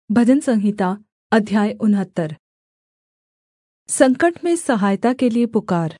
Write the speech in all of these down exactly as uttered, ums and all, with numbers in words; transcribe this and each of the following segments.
भजन संहिता अध्याय उनहत्तर। संकट में सहायता के लिए पुकार।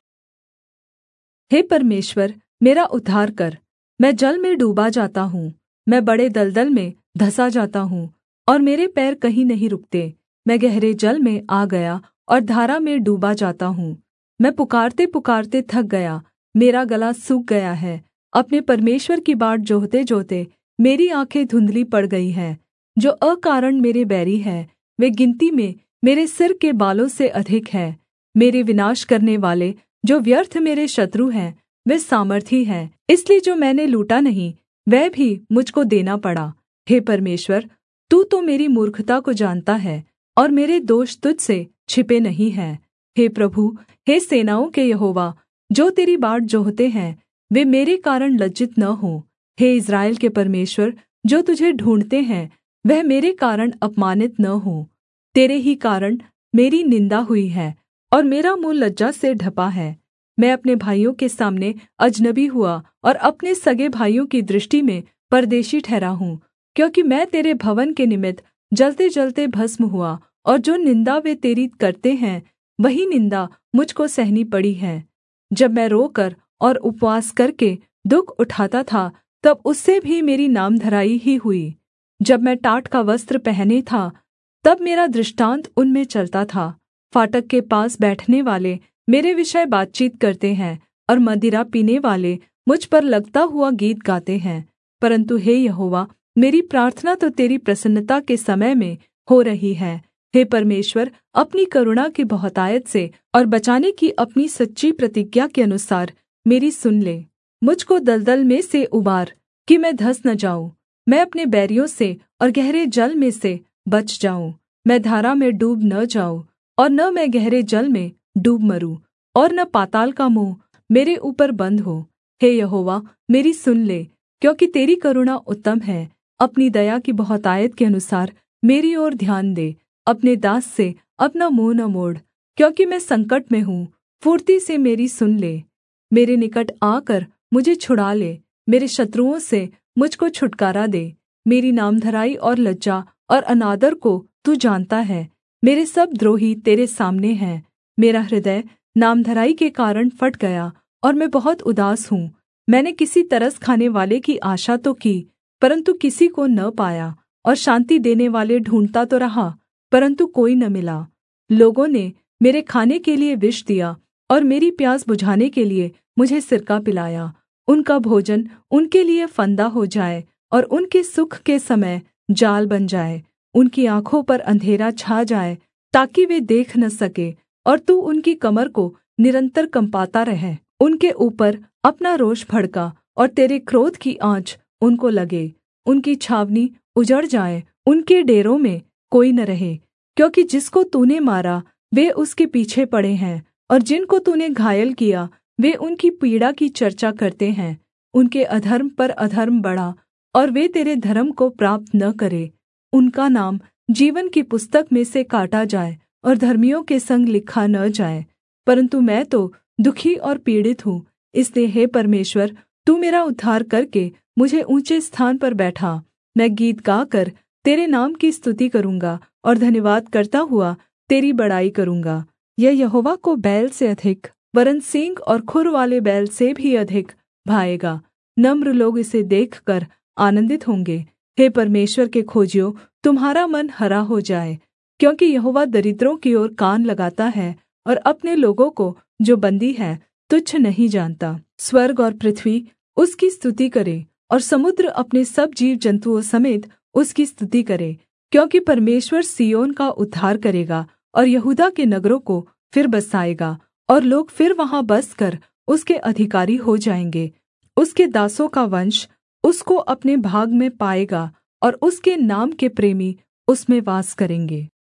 हे परमेश्वर, मेरा उद्धार कर। मैं जल में डूबा जाता हूँ, मैं बड़े दलदल में धँसा जाता हूँ, और मेरे पैर कहीं नहीं रुकते। मैं गहरे जल में आ गया और धारा में डूबा जाता हूँ। मैं पुकारते पुकारते थक गया, मेरा गला सूख गया है। अपने परमेश्वर की बाट जोहते जोहते मेरी आँखें धुंधली पड़ गई हैं। जो अकारण मेरे बैरी हैं, वे गिनती में मेरे सिर के बालों से अधिक हैं। मेरे विनाश करनेवाले, जो व्यर्थ मेरे शत्रु हैं, वे सामर्थी हैं। इसलिए जो मैंने लूटा नहीं, वह भी मुझ को देना पड़ा। हे परमेश्वर, तू तो मेरी मूर्खता को जानता है, और मेरे दोष तुझ से छिपे नहीं हैं। हे प्रभु, हे सेनाओं के यहोवा, जो तेरी बाट जोहते हैं, वे मेरे कारण लज्जित न हों। हे इस्राएल के परमेश्वर, जो तुझे ढूँढ़ते हैं, वह मेरे कारण अपमानित न हो। तेरे ही कारण मेरी निन्दा हुई है, और मेरा मुँह लज्जा से ढँपा है। मैं अपने भाइयों के सामने अजनबी हुआ, और अपने सगे भाइयों की दृष्टि में परदेशी ठहरा हूँ, क्योंकि मैं तेरे भवन के निमित्त जलते-जलते भस्म हुआ, और जो निन्दा वे तेरी करते हैं, वही निन्दा मुझ को सहनी पड़ी है। जब मैं रोकर और उपवास करके दुःख उठाता था, तब उससे भी मेरी नामधराई ही हुई। जब मैं टाट का वस्त्र पहने था, तब मेरा दृष्टान्त उनमें चलता था। फाटक के पास बैठने वाले मेरे विषय बातचीत करते हैं, और मदिरा पीने वाले मुझ पर लगता हुआ गीत गाते हैं। परन्तु हे यहोवा, मेरी प्रार्थना तो तेरी प्रसन्नता के समय में हो रही है। हे परमेश्वर, अपनी करुणा की बहुतायत से और बचाने की अपनी सच्ची प्रतिज्ञा के अनुसार मेरी सुन ले। मुझ को दलदल में से उबार, कि मैं धँस न जाऊँ। मैं अपने बैरियों से और गहरे जल में से बच जाऊँ। मैं धारा में डूब न जाऊँ, और न मैं गहरे जल में डूब मरूँ, और न पाताल का मुँह मेरे ऊपर बन्द हो। हे यहोवा, मेरी सुन ले, क्योंकि तेरी करुणा उत्तम है। अपनी दया की बहुतायत के अनुसार मेरी ओर ध्यान दे। अपने दास से अपना मुँह न मोड़, क्योंकि मैं संकट में हूँ। फुर्ती से मेरी सुन ले। मेरे निकट आकर मुझे छुड़ा ले। मेरे शत्रुओं से मुझ को छुटकारा दे। मेरी नामधराई और लज्जा और अनादर को तू जानता है। मेरे सब द्रोही तेरे सामने हैं। मेरा हृदय नामधराई के कारण फट गया, और मैं बहुत उदास हूँ। मैंने किसी तरस खाने वाले की आशा तो की, परन्तु किसी को न पाया, और शान्ति देने वाले ढूँढ़ता तो रहा, परन्तु कोई न मिला। लोगों ने मेरे खाने के लिये विष दिया, और मेरी प्यास बुझाने के लिये मुझे सिरका पिलाया। उनका भोजन उनके लिये फंदा हो जाए, और उनके सुख के समय जाल बन जाए। उनकी आँखों पर अंधेरा छा जाए, ताकि वे देख न सके, और तू उनकी कमर को निरन्तर कँपाता रहे। उनके ऊपर अपना रोष भड़का, और तेरे क्रोध की आँच उनको लगे। उनकी छावनी उजड़ जाए, उनके डेरों में कोई न रहे। क्योंकि जिसको तूने मारा, वे उसके पीछे पड़े हैं, और जिनको तूने घायल किया, वे उनकी पीड़ा की चर्चा करते हैं। उनके अधर्म पर अधर्म बढ़ा, और वे तेरे धर्म को प्राप्त न करे। उनका नाम जीवन की पुस्तक में से काटा जाए, और धर्मियों के संग लिखा न जाए। परन्तु मैं तो दुखी और पीड़ित हूँ। इसलिए हे परमेश्वर, तू मेरा उद्धार करके मुझे ऊँचे स्थान पर बैठा। मैं गीत गाकर तेरे नाम की स्तुति करूँगा, और धन्यवाद करता हुआ तेरी बड़ाई करूँगा। यह यहोवा को बैल से अधिक, वरन् सींग और खुर वाले बैल से भी अधिक भाएगा। नम्र लोग इसे देखकर आनन्दित होंगे। हे परमेश्वर के खोजियों, तुम्हारा मन हरा हो जाए, क्योंकि यहोवा दरिद्रों की ओर कान लगाता है, और अपने लोगों को जो बन्दी है तुच्छ नहीं जानता। स्वर्ग और पृथ्वी उसकी स्तुति करे, और समुद्र अपने सब जीव जन्तुओं समेत उसकी स्तुति करे। क्योंकि परमेश्वर सिय्योन का उद्धार करेगा, और यहूदा के नगरों को फिर बसाएगा, और लोग फिर वहाँ बसकर उसके अधिकारी हो जाएंगे। उसके दासों का वंश उसको अपने भाग में पाएगा, और उसके नाम के प्रेमी उसमें वास करेंगे।